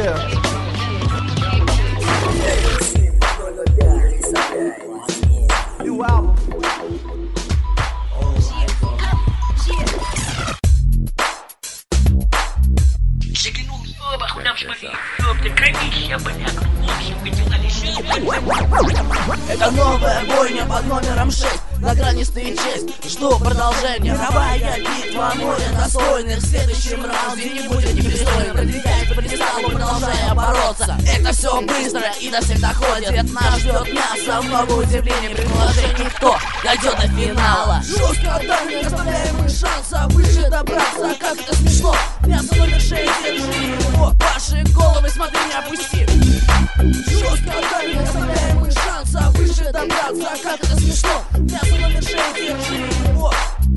New album. Заглянул в оба, хуям шмали, ёпта, кровища, бля, в общем, хотела лишить. Это новая бойня под номером 6. На грани стоит честь, жду продолжения. Мировая битва, море достойных. В следующем раунде не будет непристойным. Продвигается по кристаллу, продолжая бороться. Это все быстро и до всех доходит. Нас ждет мясо, много удивлений, предположений, кто дойдет до финала. Жестко отдай, не оставляем мы шанса выше добраться, как это смешно. Мясо номер 6, держи его. Ваши головы, смотри, не опусти. Жестко отдай, не оставляем мы шанса выше добраться, как это смешно. Мясо номер 6, держи его.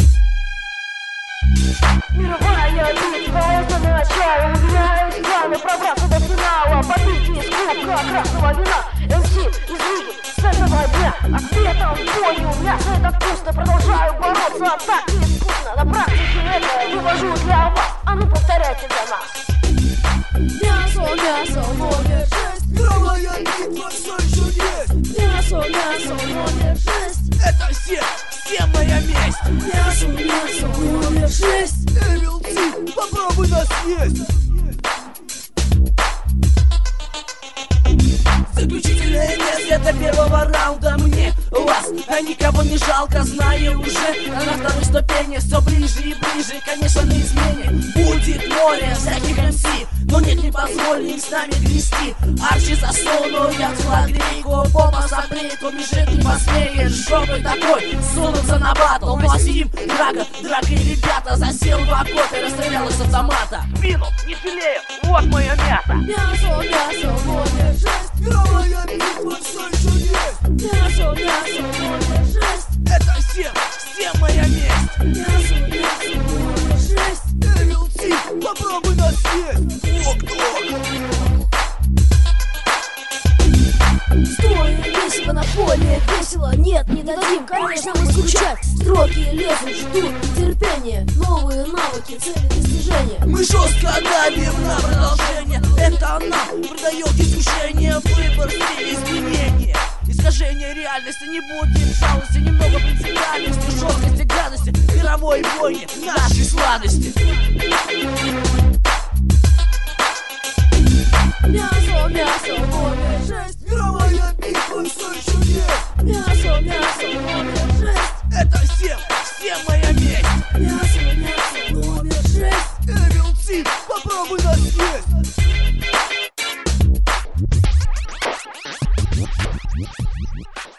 Мировая битва, это начало. У меня есть планы пробраться до финала. Попить из кубка красного вина. МС из лиги с этого дня. Ответом в бою мясо это вкусно. Продолжаю бороться, а так не скучно. На практике это вывожу для вас. А ну повторяйте для нас. Мясо, мясо номер 6. Мировая битва все еще есть. Мясо, мясо номер 6. Это все моя месть. Мясо, мясо номер 6. Evil T, попробуй нас съесть. Заключительное место для первого раунда мне вас, а никого не жалко, знаю уже. А на второй ступени все ближе и ближе, конечно, на измене будет море всяких МС, но нет, не позволим с нами грести. Арчи засуну, я в телогрейку, попа запрет, убежит не посмеешь. Жопой такой, сунуться на батл. Ну а сидим, драка и ребята. Засел в окопе, расстрелял из автомата. Спину, не жалею, вот мое мясо. Мясо, мясо номер 6. Мировая битва все еще есть. Мясо, мясо номер 6. Это все моя месть. Мясо, мясо номер 6. Evil T, попробуй нас съесть. Стоя весело на поле, весело, нет, не дадим, конечно, мы скучать. Строки лезут, ждут терпения, новые навыки, цели, достижения. Мы жестко давим на продолжение. Это нам придает искушение. Выбор, стиль, изменения. Искажение реальности, не будет жалости. Немного принципиальности, жесткости, гадости. Мировой бойни, нашей сладости. Мясо, мясо номер 6. Мировая битва все еще есть. Мясо, мясо номер 6. Это все моя месть. Мясо, мясо номер 6. Evil T, попробуй нас съесть.